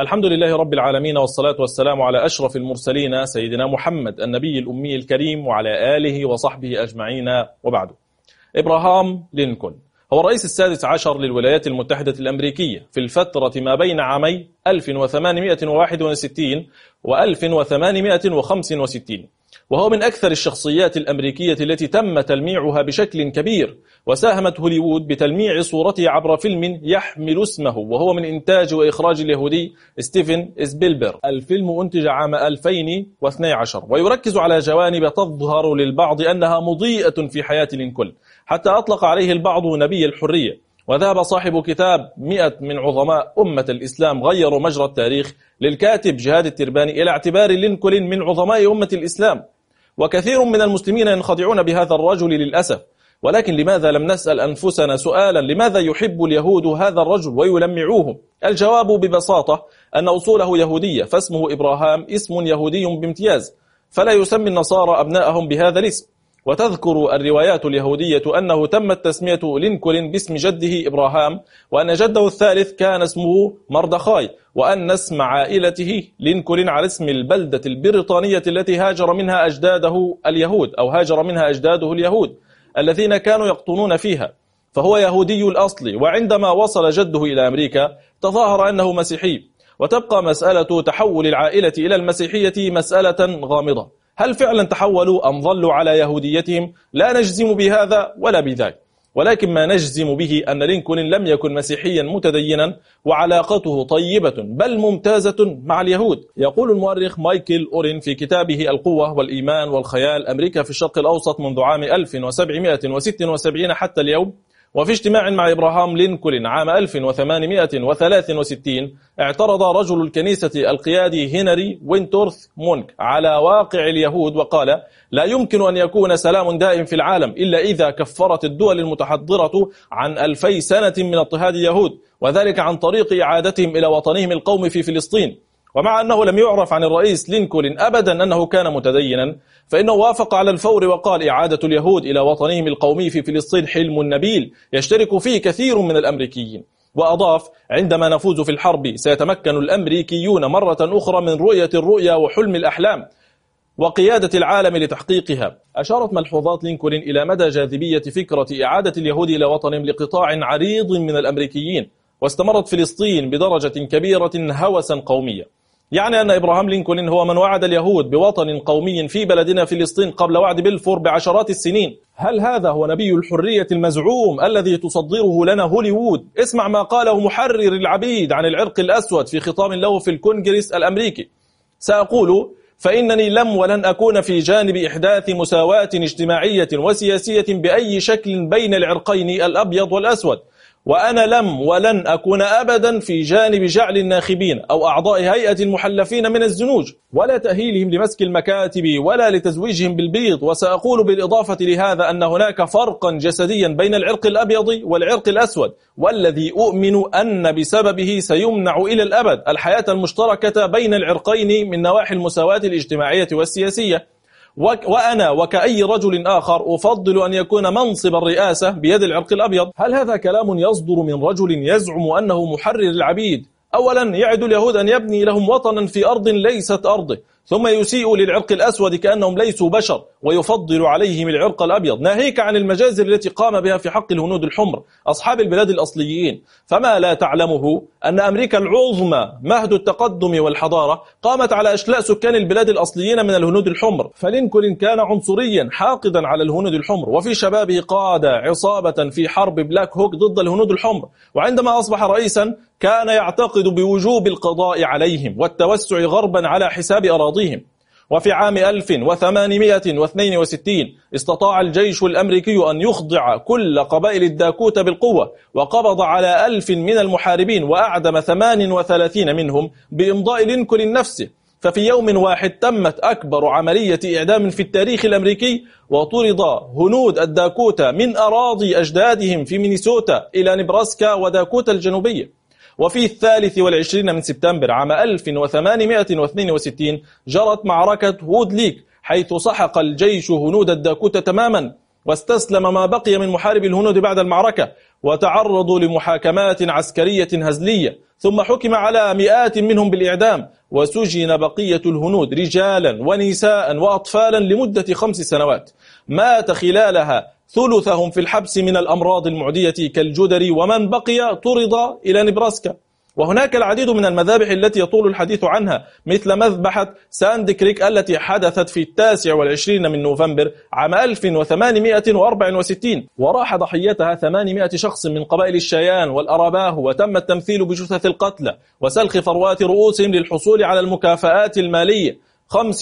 الحمد لله رب العالمين، والصلاة والسلام على أشرف المرسلين سيدنا محمد النبي الأمي الكريم وعلى آله وصحبه أجمعين، وبعد. إبراهام لينكولن هو الرئيس السادس عشر للولايات المتحدة الأمريكية في الفترة ما بين عامي 1861 و 1865، وهو من أكثر الشخصيات الأمريكية التي تم تلميعها بشكل كبير، وساهمت هوليوود بتلميع صورته عبر فيلم يحمل اسمه، وهو من إنتاج وإخراج اليهودي ستيفن سبيلبرغ. الفيلم أنتج عام 2012 ويركز على جوانب تظهر للبعض أنها مضيئة في حياة لينكولن، حتى أطلق عليه البعض نبي الحرية. وذهب صاحب كتاب 100 من عظماء أمة الإسلام غيروا مجرى التاريخ للكاتب جهاد الترباني إلى اعتبار لينكولن من عظماء أمة الإسلام. وكثير من المسلمين ينخدعون بهذا الرجل للأسف، ولكن لماذا لم نسأل أنفسنا سؤالا: لماذا يحب اليهود هذا الرجل ويلمعوه؟ الجواب ببساطة أن أصوله يهودية، فاسمه إبراهام اسم يهودي بامتياز، فلا يسمي النصارى أبنائهم بهذا الاسم. وتذكر الروايات اليهودية أنه تمت تسمية لينكولن باسم جده إبراهام، وأن جده الثالث كان اسمه مردخاي، وأن اسم عائلته لينكولن على اسم البلدة البريطانية التي هاجر منها أجداده اليهود الذين كانوا يقطنون فيها، فهو يهودي الأصل. وعندما وصل جده إلى أمريكا تظاهر أنه مسيحي، وتبقى مسألة تحول العائلة إلى المسيحية مسألة غامضة. هل فعلا تحولوا أم ظلوا على يهوديتهم؟ لا نجزم بهذا ولا بذاك، ولكن ما نجزم به أن لينكولن لم يكن مسيحيا متدينا، وعلاقته طيبة بل ممتازة مع اليهود. يقول المؤرخ مايكل أورين في كتابه القوة والإيمان والخيال: أمريكا في الشرق الأوسط منذ عام 1776 حتى اليوم. وفي اجتماع مع إبراهام لينكولن عام 1863 اعترض رجل الكنيسة القيادي هنري وينتورث مونك على واقع اليهود، وقال: لا يمكن أن يكون سلام دائم في العالم إلا إذا كفرت الدول المتحضرة عن 2000 سنة من اضطهاد اليهود، وذلك عن طريق إعادتهم إلى وطنهم القومي في فلسطين. ومع أنه لم يعرف عن الرئيس لينكولن أبدا أنه كان متدينا، فإنه وافق على الفور وقال: إعادة اليهود إلى وطنهم القومي في فلسطين حلم نبيل يشترك فيه كثير من الأمريكيين. وأضاف: عندما نفوز في الحرب سيتمكن الأمريكيون مرة أخرى من رؤية الرؤيا وحلم الأحلام وقيادة العالم لتحقيقها. أشارت ملحوظات لينكولن إلى مدى جاذبية فكرة إعادة اليهود إلى وطنهم لقطاع عريض من الأمريكيين، واستمرت فلسطين بدرجة كبيرة هوسا قومية. يعني أن إبراهام لينكولن هو من وعد اليهود بوطن قومي في بلدنا فلسطين قبل وعد بلفور بعشرات السنين. هل هذا هو نبي الحرية المزعوم الذي تصدره لنا هوليوود؟ اسمع ما قاله محرر العبيد عن العرق الأسود في خطاب له في الكونغرس الأمريكي: سأقول فإنني لم ولن أكون في جانب إحداث مساواة اجتماعية وسياسية بأي شكل بين العرقين الأبيض والأسود، وأنا لم ولن أكون أبدا في جانب جعل الناخبين أو أعضاء هيئة المحلفين من الزنوج، ولا تأهيلهم لمسك المكاتب، ولا لتزويجهم بالبيض. وسأقول بالإضافة لهذا أن هناك فرقا جسديا بين العرق الأبيض والعرق الأسود، والذي أؤمن أن بسببه سيمنع إلى الأبد الحياة المشتركة بين العرقين من نواحي المساواة الاجتماعية والسياسية. وأنا وكأي رجل آخر أفضل أن يكون منصب الرئاسة بيد العرق الأبيض. هل هذا كلام يصدر من رجل يزعم أنه محرر العبيد؟ أولا يعد اليهود أن يبني لهم وطنا في أرض ليست أرضه، ثم يسيء للعرق الأسود كأنهم ليسوا بشر، ويفضل عليهم العرق الأبيض، ناهيك عن المجازر التي قام بها في حق الهنود الحمر أصحاب البلاد الأصليين. فما لا تعلمه أن أمريكا العظمى مهد التقدم والحضارة قامت على أشلاء سكان البلاد الأصليين من الهنود الحمر. فلينكولن كان عنصريا حاقدا على الهنود الحمر، وفي شبابه قاد عصابة في حرب بلاك هوك ضد الهنود الحمر، وعندما أصبح رئيسا كان يعتقد بوجوب القضاء عليهم والتوسع غربا على حساب أراضيهم. وفي عام 1862 استطاع الجيش الأمريكي أن يخضع كل قبائل الداكوتا بالقوة، وقبض على 1000 من المحاربين وأعدم 38 منهم بإمضاء لينكولن نفسه. ففي يوم واحد تمت أكبر عملية إعدام في التاريخ الأمريكي، وطرد هنود الداكوتا من أراضي أجدادهم في مينيسوتا إلى نبراسكا وداكوتا الجنوبية. وفي 23 من سبتمبر عام 1862 جرت معركة وود ليك، حيث سحق الجيش هنود الداكوتا تماما، واستسلم ما بقي من محارب الهنود بعد المعركة، وتعرضوا لمحاكمات عسكرية هزلية، ثم حكم على مئات منهم بالإعدام، وسجن بقية الهنود رجالا ونساء وأطفالا لمدة 5 سنوات، مات خلالها ثلثهم في الحبس من الأمراض المعدية كالجدري، ومن بقي طرد إلى نبراسكا. وهناك العديد من المذابح التي يطول الحديث عنها، مثل مذبحة ساند كريك التي حدثت في 29 من نوفمبر عام 1864، وراح ضحيتها 800 شخص من قبائل الشيان والأراباه، وتم التمثيل بجثث القتلى وسلخ ثروات رؤوسهم للحصول على المكافآت المالية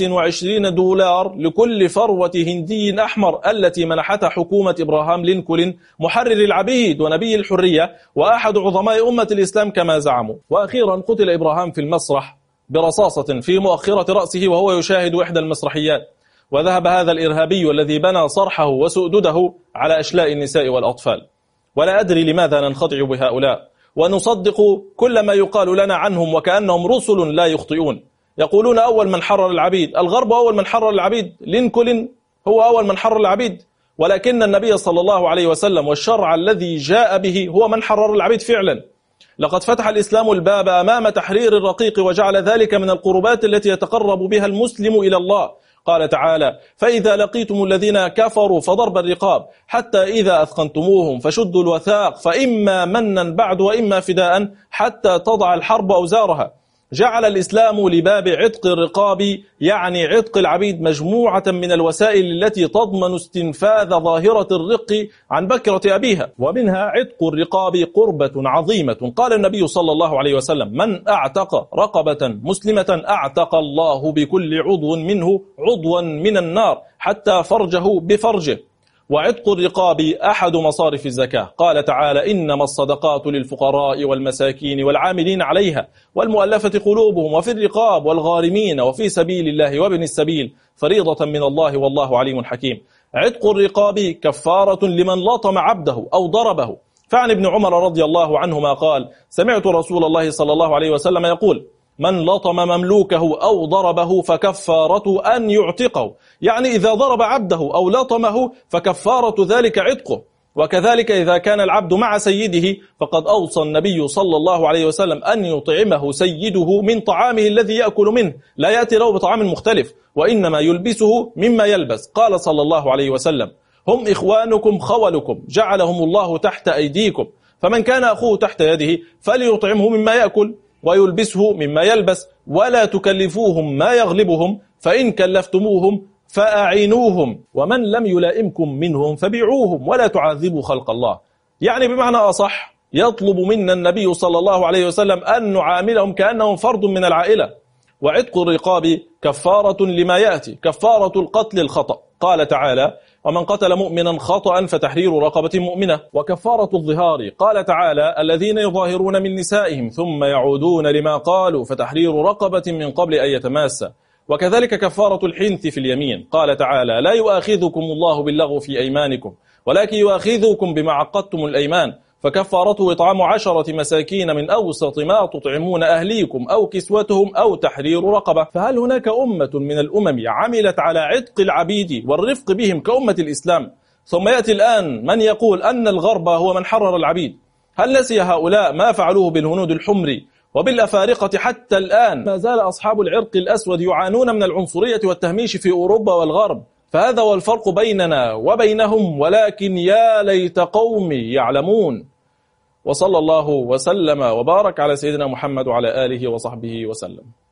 25 دولار لكل فروة هندي أحمر التي منحتها حكومة إبراهام لينكولن محرر العبيد ونبي الحرية وأحد عظماء أمة الإسلام كما زعموا. وأخيرا قتل إبراهام في المسرح برصاصة في مؤخرة رأسه وهو يشاهد إحدى المسرحيات، وذهب هذا الإرهابي الذي بنى صرحه وسؤدده على أشلاء النساء والأطفال. ولا أدري لماذا ننخدع بهؤلاء ونصدق كل ما يقال لنا عنهم وكأنهم رسل لا يخطئون. يقولون أول من حرر العبيد الغرب، أول من حرر العبيد لينكولن هو أول من حرر العبيد، ولكن النبي صلى الله عليه وسلم والشرع الذي جاء به هو من حرر العبيد فعلا. لقد فتح الإسلام الباب أمام تحرير الرقيق وجعل ذلك من القربات التي يتقرب بها المسلم إلى الله. قال تعالى: فإذا لقيتم الذين كفروا فضرب الرقاب حتى إذا أثخنتموهم فشدوا الوثاق فإما منا بعد وإما فداء حتى تضع الحرب أوزارها. جعل الإسلام لباب عتق الرقاب، يعني عتق العبيد، مجموعة من الوسائل التي تضمن استنفاذ ظاهرة الرق عن بكرة أبيها، ومنها عتق الرقاب قربة عظيمة. قال النبي صلى الله عليه وسلم: من أعتق رقبة مسلمة أعتق الله بكل عضو منه عضوا من النار حتى فرجه بفرجه. وعتق الرقاب أحد مصارف الزكاة. قال تعالى: إنما الصدقات للفقراء والمساكين والعاملين عليها والمؤلفة قلوبهم وفي الرقاب والغارمين وفي سبيل الله وابن السبيل فريضة من الله والله عليم حكيم. عتق الرقاب كفارة لمن لطم عبده أو ضربه. فعن ابن عمر رضي الله عنهما قال: سمعت رسول الله صلى الله عليه وسلم يقول: من لطم مملوكه أو ضربه فكفارته أن يعتقه، يعني إذا ضرب عبده أو لطمه فكفارة ذلك عتقه. وكذلك إذا كان العبد مع سيده فقد أوصى النبي صلى الله عليه وسلم أن يطعمه سيده من طعامه الذي يأكل منه، لا يأتي له بطعام مختلف، وإنما يلبسه مما يلبس. قال صلى الله عليه وسلم: هم إخوانكم خولكم جعلهم الله تحت أيديكم، فمن كان أخوه تحت يده فليطعمه مما يأكل ويلبسه مما يلبس، ولا تكلفوهم ما يغلبهم، فإن كلفتموهم فأعينوهم، ومن لم يلائمكم منهم فبيعوهم ولا تعذبوا خلق الله. يعني بمعنى أصح يطلب منا النبي صلى الله عليه وسلم أن نعاملهم كأنهم فرد من العائلة. وعتق الرقاب كفارة لما يأتي، كفارة القتل الخطأ. قال تعالى: ومن قتل مؤمنا خطأ فتحرير رقبة مؤمنة. وكفارة الظهار قال تعالى: الذين يظاهرون من نسائهم ثم يعودون لما قالوا فتحرير رقبة من قبل أن يتماسى. وكذلك كفارة الحنث في اليمين. قال تعالى: لا يؤاخذكم الله باللغو في أيمانكم ولكن يؤاخذكم بما عقدتم الأيمان، فكفارته إطعام 10 مساكين من أوسط ما تطعمون أهليكم أو كسوتهم أو تحرير رقبة. فهل هناك أمة من الأمم عملت على عتق العبيد والرفق بهم كأمة الإسلام؟ ثم يأتي الآن من يقول أن الغرب هو من حرر العبيد. هل نسي هؤلاء ما فعلوه بالهنود الحمر وبالأفارقة؟ حتى الآن ما زال أصحاب العرق الأسود يعانون من العنصرية والتهميش في أوروبا والغرب. فهذا هو الفرق بيننا وبينهم، ولكن يا ليت قومي يعلمون. وصلى الله وسلم وبارك على سيدنا محمد وعلى آله وصحبه وسلم.